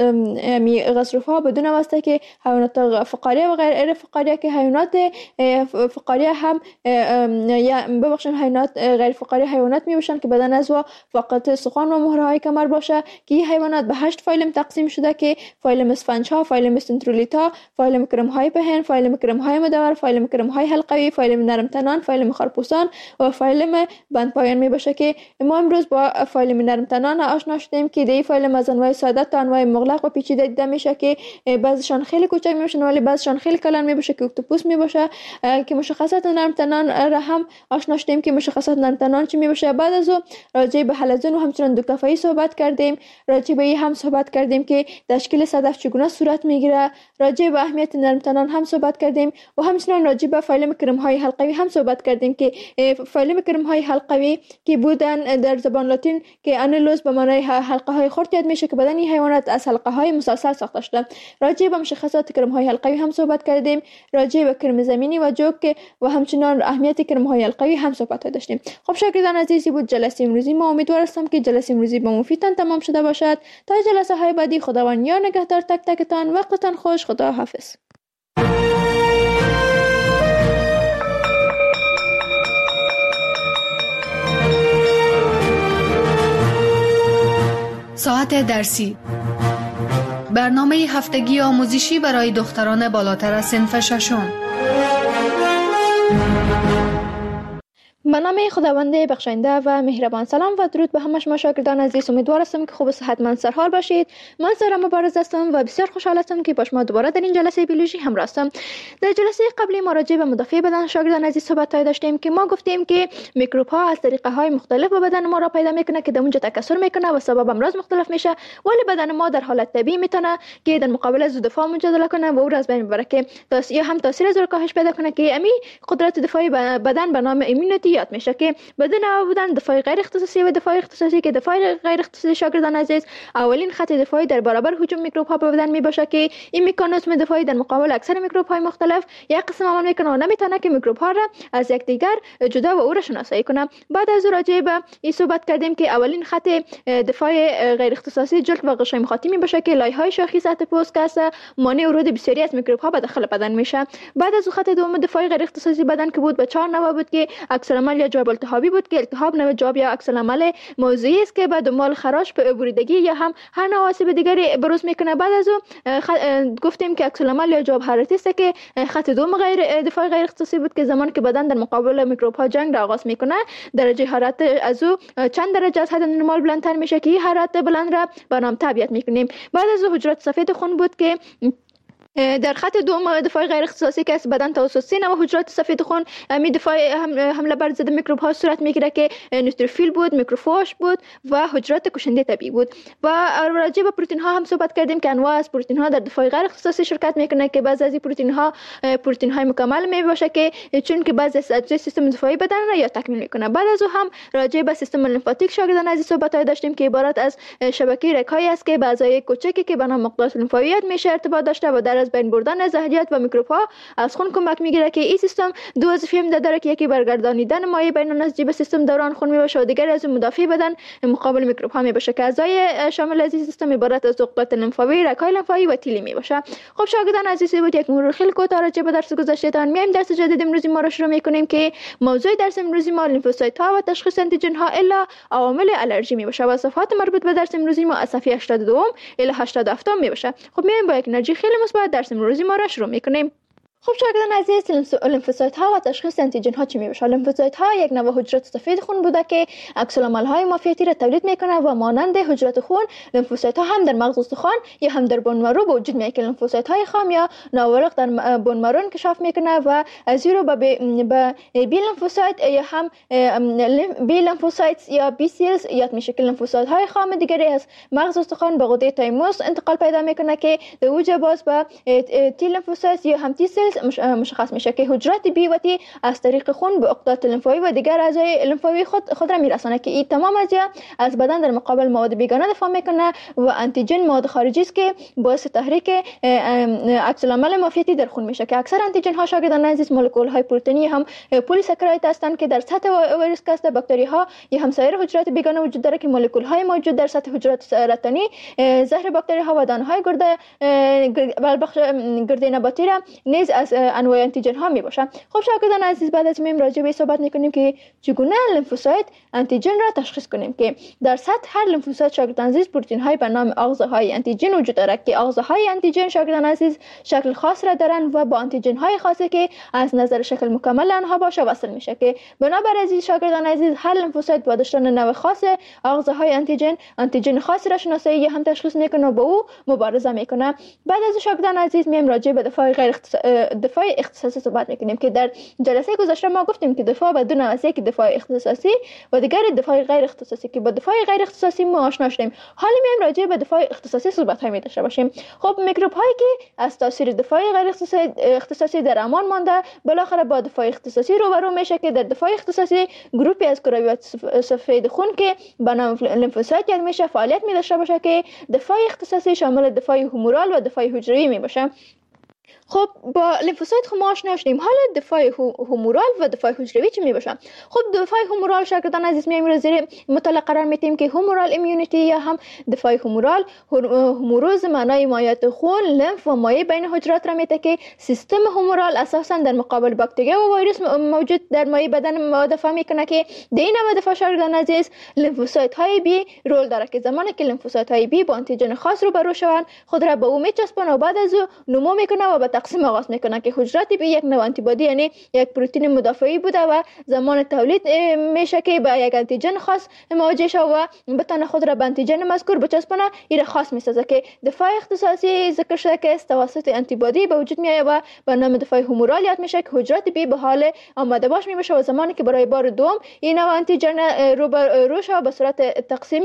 غضروفها بدون واسطه که حیوانات فقاریه و غیر فقاریه که حیوانات فقاریه هم یا ببخشید حیوانات غیر فقاری حیوانات می باشند که بدن از و فقط استخوان و مهره های کمر باشه که این حیوانات به هشت فایلم تقسیم شده که فایلم اسفنج ها، فایلم استنترولیتا، فایلم کرم های پهن، فایلم کرم های مدور، فایلم کرم های حلقوی، فایلم نرم تنان، فایلم خرپوسان و فایلم بند پایان می باشه که ما امروز با فایلم نرم تنان آشنا شدیم که دی فایلم از انواع ساده تا انواع مغلق و پیچیده دیده میشه که بعضیشان خیلی کوچک می باشن ولی بعضیشان خیلی کلان می باشه که اکتوپوس می باشه که مشخصات نرم تنان را هم آشنا شدیم که مشخصات نرم‌تنان چی میشه. بعد از او راجع به حلزون و همچنین دوکافایی صحبت کردیم. راجع به این هم صحبت کردیم که تشکیل صدف چگونه صورت میگیره. راجع به اهمیت نرم‌تنان هم صحبت کردیم و همچنین راجع به فایلم کرم‌های حلقوی هم صحبت کردیم که فایلم کرم‌های حلقوی که بودن در زبان لاتین که انیلوس به معنای حلقه های خرد یاد میشه که بدن این حیوانات از حلقه های مسلسل ساخته شده. راجع به مشخصات کرم‌های حلقوی هم صحبت کردیم. راجع به کرم زمینی و جوک و همچنین اهمیت کرم‌های حلقوی هم صحبت داشتیم. خب شاگردان عزیزی بود جلسه امروزی ما. امیدوار هستم که جلسه امروزی با مفیدتان تمام شده باشد. تا جلسه های بعدی خداوند یار نگهدار تک تکتان. وقتتان خوش. خدا حافظ. ساعت درسی، برنامه هفتگی آموزشی برای دختران بالاتر از صنف ششم. به نام خداوند بخشنده و مهربان. سلام و درود به همه شما شاگردان عزیز. امیدوار هستم که خوب و صحتمند سرحال باشید. من سارا مبارز هستم و بسیار خوشحال هستم که با شما دوباره در این جلسه بیولوژی همراه هستم. در جلسه قبلی ما راجع به مدافع بدن شاگردان عزیز صحبت داشتیم که ما گفتیم که میکروب ها از طریقه های مختلف به بدن ما را پیدا میکنه که در اونجا تکثر میکنه و سبب امراض مختلف میشه، ولی بدن ما در حالت طبیعی میتونه که در مقابل از دفاع مجادله کنه و او را از بین ببره که تاثیر هم تاثیر از کاهش پیدا کنه که امی قدرت دفاعی بدن به نام ایمونیتی یاد میشه که بدن او بودن دفاع غیر اختصاصی و دفاع اختصاصی که دفاع غیر اختصاصی شاگردان عزیز اولین خط دفاعی در برابر هجوم میکروب ها به بدن میباشه که این مکانیزم دفاعی در مقابل اکثر میکروب های مختلف یک قسم عمل میکنه و نمیتونه که میکروب ها را از یکدیگر جدا و او را شناسایی کنه. بعد از راجع به این صحبت کردیم که اولین خط دفاع غیر اختصاصی جلد و غشای مخاطی میباشه که لایه های شاخی سطح پوست که مانع ورود بسیاری از میکروب ها به داخل بدن میشه. بعد از خط دوم دفاع غیر اختصاصی بدن که بود به چهار نوع بود که عکس العمل یا جواب التهابی بود که التهاب نوع جواب یا عکس العمل موضعی است که به دنبال خراش به بریدگی یا هم هر نوع آسیب دیگری بروز میکنه. بعد از او گفتیم که عکس العمل یا جواب حرارتی است که خط دوم غیر دفاع غیر اختصاصی بود که زمانی که بدن در مقابل میکروب ها جنگ را آغاز میکنه درجه حرارت از او چند درجه از حد نرمال بلندتر میشه که این حرارت بلند را به نام تبعیت میکنیم. بعد از او حجرات سفید خون بود که در خط دوم دفاع غیر اختصاصی که از بدن توسط سه نوع حجرات سفید خون می دفاع حمله بر ضد میکروب ها صورت میگیره که نوتروفیل بود، میکروفاژ بود و حجرات کشنده طبیعی بود. و راجع به پروتئین ها هم صحبت کردیم که انواع از پروتئین ها در دفاع غیر اختصاصی شرکت میکنه که بعضی از این پروتئین ها پروتئین های مکمل می باشه که چون که بعضی از اجزای سیستم دفاعی بدن را یا تکمیل میکنه. بعد از او هم راجع به سیستم لیمفاتیک شاگردان عزیز صحبت داشتیم که عبارت از شبکه رگ‌هایی است که بعضای کوچکی که به نام مقطعات لیمفاویت میشه ارتباط داشته و در از بین بردن زهریات و میکروب ها از خون کمک میگیره که این سیستم دو وظیفه هم داره که یکی برگردانیدن مایع بین نسجی سیستم دوران خون میباشه و دیگری از مدافع بدن مقابل میکروب ها میباشه که اعضای شامل از این سیستم عبارت از نقاط لیمفاوی، رگ‌های لیمفاوی و تیلی میباشه. خب شاگردان عزیزی بود یک مرور خیلی کوتاه راجع به درس گذشتهتان. میایم درس جدید امروزی ما را شروع میکنیم که موضوع درس امروزی ما لیمفوسایت ها و تشخیص آنتیژن ها الا عوامل الرژی میباشه و صفحات مربوط به درس امروزی ما از صفحه هشتاد و دو الی هشتاد و هفت میباشه. خب میایم با یک انرژی خیلی مثبت درس امروزی ما را شروع میکنیم. خب شاگردان عزیز لیمفوسایت ها و تشخیص آنتیژن ها چی میشه؟ لیمفوسایت ها یک نوع حجرات سفید خون بوده که عکس العمل های مافیتی را تولید میکنه و مانند حجرات خون لیمفوسایت ها هم در مغز استخوان یا هم در بون مرو به وجود میاد که لیمفوسایت های خام یا ناورق در بون مرو انکشاف میکنه و از این رو به بی لیمفوسایت یا هم بی لیمفوسایت یا بی سیلز یاد میشه که لیمفوسایت های خام دیگری از مغز استخوان به غده تایموس انتقال پیدا میکنه که در اوج باز به تی لیمفوسایت یا هم تی سیلز مشخص میشه که حجرات بی و تی از طریق خون به عقدات لیمفاوی و دیگر اعضای لیمفاوی خود خود را میرسانه که این تمام اجزا از بدن در مقابل مواد بیگانه دفاع میکنه و آنتیژن مواد خارجی است که باعث تحریک عکس العمل مافیتی در خون میشه که اکثر آنتیژن ها شاگردان عزیز مولکول های پروتئینی هم پلی ساکراید هستند که در سطح ویروس کاست باکتری ها یا هم سایر حجرات بیگانه وجود داره که مولکول های موجود در سطح حجرات سرطانی زهر باکتری ها و دانه های گرده بخش گرده نباتی را نیز از انواع آنتیژن ها می باشه. خب شاگردان عزیز بعد از میم راجع به صحبت میکنیم که چگونه لیمفوسایت آنتیژن را تشخیص کنیم که در سطح هر لیمفوسایت شاگردان عزیز پروتئین های به نام آغازه های آنتیژن وجود داره که آغازه های آنتیژن شاگردان عزیز شکل خاص را دارن و با آنتیژن های خاصی که از نظر شکل مکمل آنها باشه وصل میشه که بنابر عزیز شاگردان عزیز هر لیمفوسایت با داشتن نوع خاص آغازه های آنتیژن آنتیژن خاصی را شناسایی یا هم تشخیص میکنه و با او مبارزه میکنه. بعد از شاگردان عزیز میم راجع به دفاع غیر دفاع اختصاصی صحبت میکنیم که در جلسه گذشته ما گفتیم که دفاع به دو نوع است، که دفاع اختصاصی و دیگر دفاع غیر اختصاصی، که با دفاع غیر اختصاصی ما آشنا شدیم. حالا میایم راجع به دفاع اختصاصی صحبت هایی داشته باشیم. خب میکروب هایی که از تاثیر دفاع غیر اختصاصی در امان مانده بالاخره با دفاع اختصاصی روبرو میشه که در دفاع اختصاصی گروپی از کرویات سفید خون که به نام لیمفوسایت یاد میشه فعالیت می داشته باشه که دفاع اختصاصی شامل دفاع هومورال و دفاع حجروی می باشه. خب با لیمفوسایت خب ما آشنا شدیم. حالا دفاع هومورال و دفاع حجروی چی می باشن؟ خب دفاع هومورال شاگردان عزیز میایم رو زیر مطالعه قرار میدیم که هومورال ایمیونیتی یا هم دفاع هومورال هوموروز معنای مایعات خون، لمف و مایع بین حجرات را میده که سیستم هومورال اساسا در مقابل باکتریا و ویروس موجود در مایع بدن ما دفاع میکنه که در این نوع دفاع شاگردان عزیز لیمفوسایت های بی رول داره که زمانی که لیمفوسایت های بی با آنتیژن خاص رو برو شوند خود را به او میچسبونه و بعد از او نمو میکنه و به تقسیم آغاز میکنه که حجرات بی یک نوع آنتیبادی یعنی یک پروتئین مدافعی بوده و زمان تولید میشه که با یک آنتیژن خاص مواجه شه و بتونه خود را به آنتیژن مذکور بچسبونه این خاص میسازه که دفاع اختصاصی ذکر شده که توسط آنتیبادی به وجود میاد و به نام دفاع هومورال یاد میشه که حجرات بی به حال آماده باش میشه و زمانی که برای بار دوم این نوع آنتیژن رو بر روش به صورت تقسیم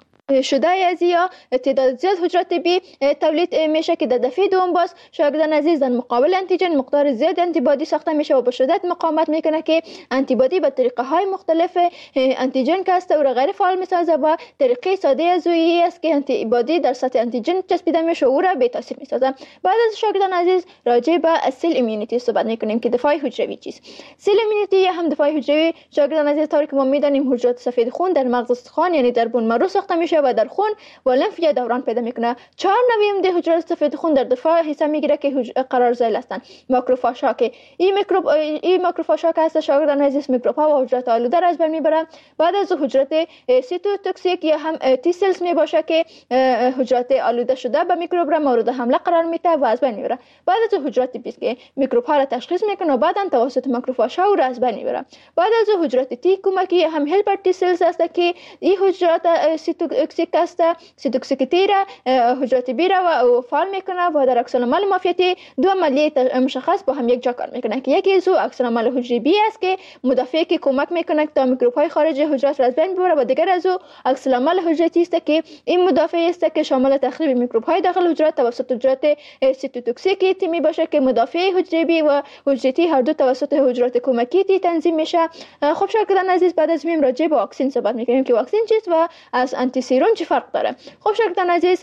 شده از یا تعداد زیاد حجرات بی تولید میشه که در دفعه دوم باز شاگردان عزیز در مقابل آنتیژن مقدار زیاد آنتیبادی ساخته میشه و به شدت مقاومت میکنه که آنتیبادی به طریقه های مختلف آنتیژن که است او را غیر فعال میسازه و طریقه ساده از اویی است که آنتیبادی در سطح آنتیژن چسبیده میشه و او را بی تاثیر میسازه. بعد از شاگردان عزیز راجع به سیل ایمیونیتی صحبت میکنیم که دفاع حجروی چیست. سیل ایمیونیتی یا هم دفاع حجروی شاگردان عزیز طوری که ما میدانیم حجرات سفید خون در مغز استخوان یعنی در بون مرو ساخته میشه و در خون و لمف یا دوران پیدا میکنه. چهار نوع ده حجرات سفید خون در دفاع حصه میگیره که قرار زایل هستند. ماکروفاژ ها که این میکروب این ماکروفاژ ها که هست شاگردان عزیز میکروب ها و حجرات آلوده را از بین میبرن. بعد از حجرات سیتوتوکسیک یا هم تی سلز می باشه که حجرات آلوده شده به میکروب را مورد حمله قرار میده و از بین میبره. بعد از حجرات بیست که میکروب ها را تشخیص میکنه و بعدا توسط ماکروفاژ ها را از بین میبره. بعد از حجرات تی کمکی هم هلپر تی سلز هست که این حجرات سیتوتوکسیک است سیتوکسیکیتی را حجرات بی را و فعال میکنه و در عکس العمل مافیتی دو عملیه مشخص با هم یک جا کار میکنه که یکی از عکس العمل حجری بی است که مدافعی که کمک میکنه تا میکروب های خارجی حجرات را از بین ببره و دیگر از او عکس العمل حجرتی است که این مدافعی است که شامل تخریب میکروب های داخل حجرات توسط حجرات سیتوتوکسیک تی می باشه که مدافع حجری بی و حجرتی هر دو توسط حجرات کمکی تی تنظیم میشه. خب شاگردان عزیز بعد از میم راجع به واکسن صحبت میکنیم که واکسن چیست و از آنتی سیروم چه فرق داره. خب شاگردان عزیز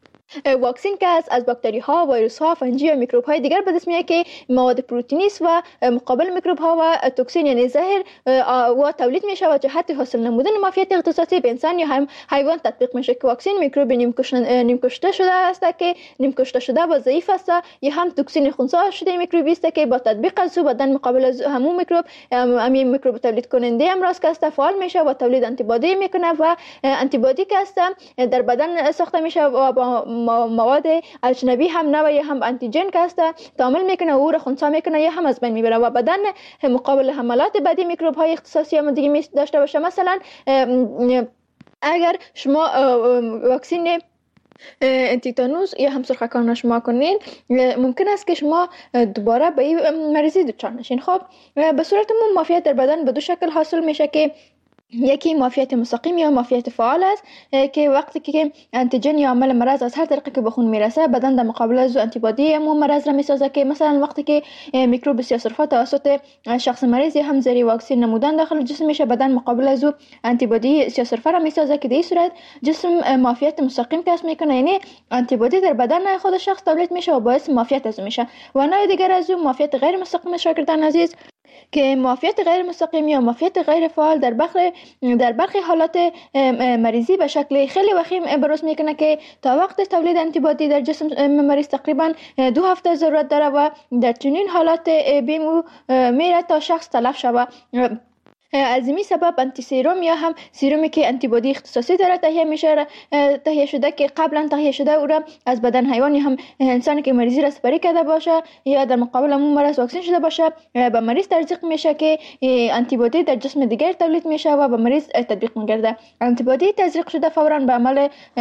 واکسن که از باکتری ها، ویروس ها، فنجی و میکروب های دیگر به دست میاد که مواد پروتئینی است و مقابل میکروب ها و توکسین یعنی زهر و تولید میشه و جهت حاصل نمودن مافیت اختصاصی به انسان یا هم حیوان تطبیق میشه که واکسن میکروب نیم کشته شده است که نیم کشته شده و ضعیف است یا هم توکسین خنثی شده میکروبی است که با تطبیق از او بدن مقابل از همون میکروب همین میکروب تولید کننده امراض که است فعال میشه و تولید آنتیبادی میکنه و آنتیبادی که است در بدن ساخته میشه و با مواد اجنبی هم نه یا هم آنتیژن که است تعامل میکنه و او را خنثی میکنه یا هم از بین میبره و بدن مقابل حملات بعدی میکروب های اختصاصی هم دیگه می داشته باشه. مثلا اگر شما واکسن تیتانوس یا هم سرخکان شما کنین ممکن است که شما دوباره به این مریضی دچار نشین. خب به صورت عموم مافیت در بدن به دو شکل حاصل میشه که یکی مافیت مستقیم یا مافیت فعال است که وقتی که آنتیژن یا عامل مرض از هر طریقی که به خون میرسه بدن در مقابل از آنتیبادی همون مرض را میسازه که مثلا وقتی که میکروب سیاه‌سرفه توسط شخص مریض یا هم زیر واکسن نمودن داخل جسم میشه بدن مقابل از آنتیبادی سیاه‌سرفه را میسازه که در این صورت جسم مافیت مستقیم کسب میکنه یعنی آنتیبادی در بدن خود شخص تولید میشه و باعث مافیت از میشه. و نه دیگر از اون مافیت غیر مستقیم شاگردان عزیز که مافیت غیر مستقیم یا مافیت غیر فعال در برخی در برخی حالات مریضی به شکل خیلی وخیم بروز میکنه که تا وقت تولید آنتیبادی در جسم مریض تقریبا دو هفته ضرورت داره و در چنین حالات بیمو میره تا شخص تلف شود. از این سبب آنتی سیروم یا هم سیرومی که آنتیبادی اختصاصی داره تهیه میشه تهیه شده که قبلا تهیه شده او را از بدن حیوان یا هم انسانی که مریضی را سپری کرده باشه یا در مقابل همون مرض واکسن شده باشه به مریض تزریق میشه که آنتیبادی در جسم دیگر تولید میشه و به مریض تطبیق میگرده. آنتیبادی تزریق شده فورا به عمل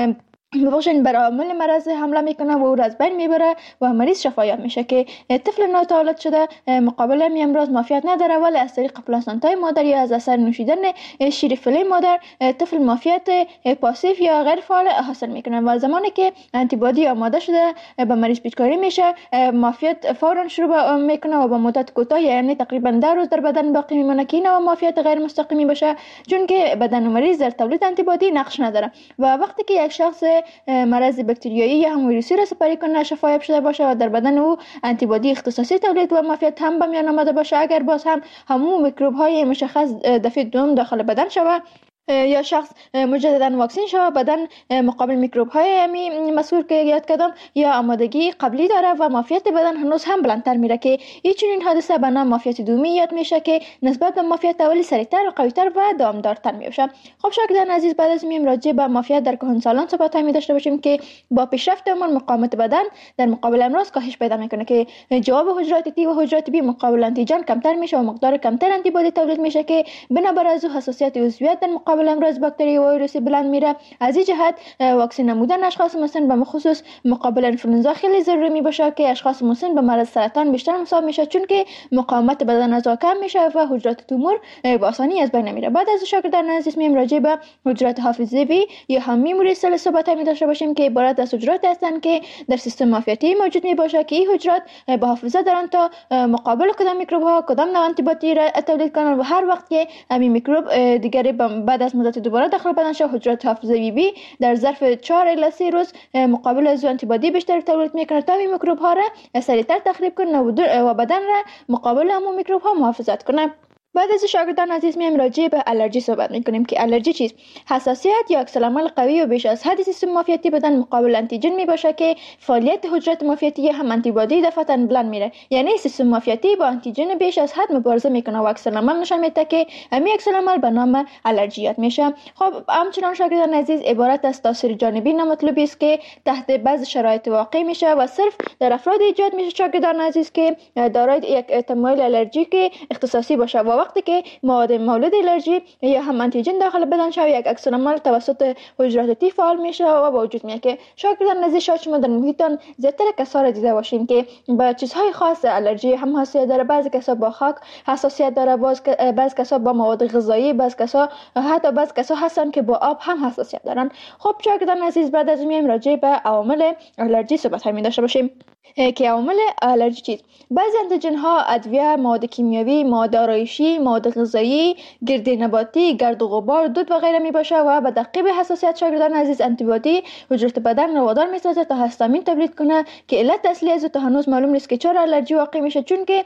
ببخشین بر عامل مرض حمله میکنه و او را از بین میبره و مریض شفایاب میشه که طفل ناتولد شده مقابل می امراض معافیت نداره، ولی از طریق پلاسنتای مادر یا از اثر نوشیدن شیر فیله مادر طفل معافیت پاسیو یا غیر فعال حاصل میکنه و زمانی که آنتی بادی آماده شده به مریض پیچکاری میشه معافیت فورا شروع میکنه و با مدت کوتاه یعنی تقریبا ده روز در بدن باقی میمونه که این معافیت غیر مستقیمی باشه، چون که بدن مریض در تولید آنتی بادی نقش نداره و وقتی که یک شخص مرض باکتریایی یا هم ویروسی را سپری کنه شفایاب شده باشه و در بدن او آنتی بادی اختصاصی تولید و معافیت هم به میان آمده باشه، اگر باز هم همون میکروب های مشخص دفعه دوم داخل بدن شود یا شخص مجددا واکسین شود بدن مقابل میکروب های می مسئول که یاد کردم یا آمادگی قبلی داره و معافیت بدن هنوز هم بلندتر میره که این چنین حادثه به نام معافیت دومی یاد میشه که نسبت به معافیت اولی سریعتر و قویتر و دامدارتر میشه. خب شاگردان عزیز، بعد از میم راجع به معافیت در کهنسالان صحبت می داشته باشیم که با پیشرفت عمر مقاومت بدن در مقابل امراض کاهش پیدا میکنه که جواب حجرات تی و حجرات بی مقابل آنتیجن کمتر میشه و مقدار کمتر آنتی بادی تولید میشه که بنابر از حساسیت عضویت در مقابل امراض باکتری و ویروسی بلند میره. از این جهت واکسین نمودن اشخاص مسن به خصوص مقابل انفلوئنزا خیلی ضروری می باشه که اشخاص مسن به مرض سرطان بیشتر مصاب میشه، چون که مقاومت بدن از کم میشه و حجرات تومور با آسانی از بین نمیره. بعد از شاگردان عزیز میم راجع به حجرات حافظه‌ای یا هم میموری سل صحبت می داشته باشیم که عبارت از حجرات هستند که در سیستم معافیتی موجود می باشه که این حجرات با حافظه دارن تا مقابل کدام میکروب ها کدام نوع آنتی بادی را تولید کنن و هر وقت که همین میکروب دیگری بعد از مدت دوباره داخل بدن شد حجرات حافظه‌ای بی در ظرف چهار الی سه روز مقابل از آنتی بادی بیشتر تولید میکنه تا این میکروب ها را سریعتر تخریب کنه و بدن را مقابل همون میکروب ها محافظت کنه. بعد از شاگردان عزیز میم راجع به الرژی صحبت میکنیم که الرژی چیست؟ حساسیت یا عکس العمل قوی و بیش از حد سیستم معافیتی بدن مقابل آنتیجن می باشه که فعالیت حجرات معافیتی هم آنتی بادی دفعتاً بلند میره، یعنی سیستم معافیتی با آنتیجن بیش از حد مبارزه میکنه و عکس العمل نشان میده که همین عکس العمل به نام الرژیات میشه. خب همچنان شاگردان عزیز عبارت از تاثیر جانبی نامطلوبی است که تحت بعض شرایط واقع میشه و صرف در افراد ایجاد میشه شاگردان عزیز که دارای یک تمایل الرژیک اختصاصی باشه و وقتی که مواد مولد الرژی یا هم آنتیجن داخل بدن شوی یک عکس العمل توسط حجرات تی فعال میشه و با وجود میاد که شاگردان عزیز شاید شما در محیطتان زیادتر کسا را دیده باشین که با چیزهای خاص الرژی هم حساسیت داره. بعضی کسا با خاک حساسیت داره، بعضی کسا با مواد غذایی، بعضی کسا حتی بعضی کسا هستن که با آب هم حساسیت دارن. خب شاگردان عزیز بعد از میایم راجع به عوامل الرژی صحبت می داشته باشیم که عوامل الرژی چیست؟ بعضی آنتیژن ها ادویه، مواد کیمیاوی، مواد آرایشی، مواد غذایی، گرد نباتی، گرد و غبار، دود و غیره می باشه و به تعقیب حساسیت شاگردان عزیز آنتی بادی حجرات بدن رو وادار می سازه تا هستامین تولید کنه که علت اصلی از تا هنوز معلوم نیست که چرا الرژی واقع میشه، چون که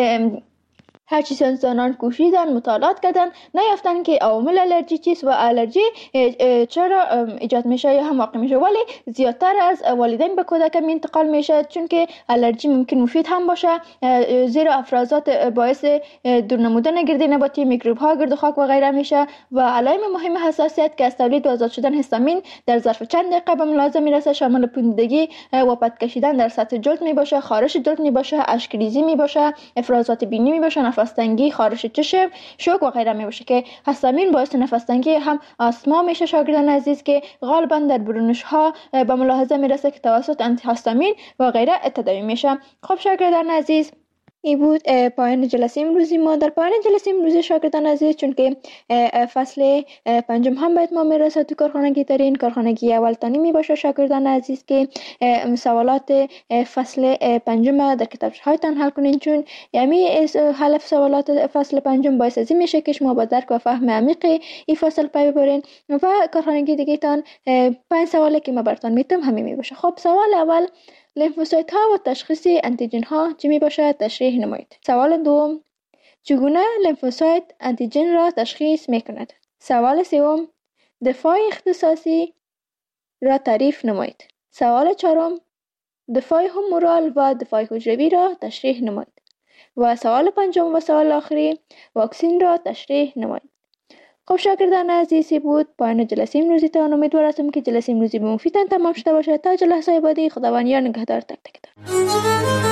هر چیز انسانان کوشیدن مطالعات کردن نیافتن که عوامل الرژی چیست و الرژی چرا ایجاد میشه یا هم واقع میشه، ولی زیادتر از والدین به کودک انتقال میشه، چون که الرژی ممکن مفید هم باشه زیرا افرازات باعث دور نمودن گرد نباتی، میکروب ها، گرد و خاک و غیره میشه و علائم مهم حساسیت که از تولید و آزاد شدن هیستامین در ظرف چند دقیقه به ملاحظه میرسه شامل پوسیدگی و پد کشیدن در سطح جلد میباشه، خارش جلد میباشه، اشک ریزی میباشه، افرازات بینی میباشه، نفس تنگی، خارش چشم، شوک و غیره میباشه که هیستامین باعث نفس تنگی هم آسما میشه شاگردان عزیز که غالبا در برونش ها به ملاحظه میرسه که توسط آنتی هیستامین و غیره تداوی میشه. خب شاگردان عزیز این بود پایان جلسه امروزی ما. در پایان جلسه امروزی شاگردان عزیز چون که فصل پنجم هم باید ما میرسه تو کارخانگی ترین کارخانگی اول تانی می باشه شاگردان عزیز که سوالات فصل پنجم در کتابچه هایتان حل کنین، چون یعنی حل سوالات فصل پنجم باعث از این میشه که شما با درک و فهم عمیق این فصل پی ببرین و کارخانگی دیگه تان پنج سوالی که ما براتون میتم همین می باشه. خب سوال اول، لیمفوسایت ها و تشخیص انتیجن ها چی می باشد؟ تشریح نمایید. سوال دوم، چگونه لیمفوسایت انتیجن را تشخیص می کند؟ سوال سوم، دفاع اختصاصی را تعریف نمایید. سوال چهارم، دفاع همورال و دفاع حجروی را تشریح نمایید. و سوال پنجم و سوال آخری، واکسین را تشریح نمایید. خب شاگردان عزیزی بود پایان جلسه امروزی تان. امیدوار هستم که جلسه امروزی به مفیدتان تمام شده باشه. تا جلسه بعدی خداوند یار نگهدار تک تک تان.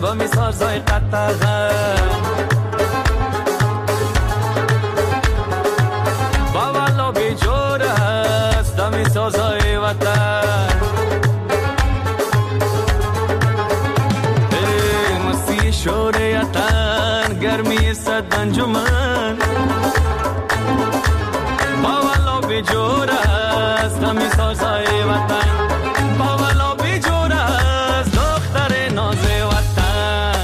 دمی سازای قطعه با والا بی جور است دمی سازای وطن مستی شوریتن گرمی صد انجمن با والا بی جور است دمی سازای وطن با والا بی جور است دختر ناز وطن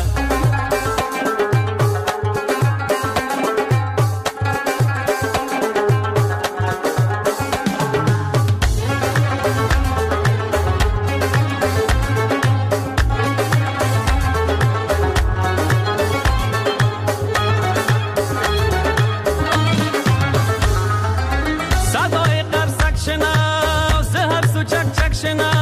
صدای قرصک شنو زهر سو چک چک شنو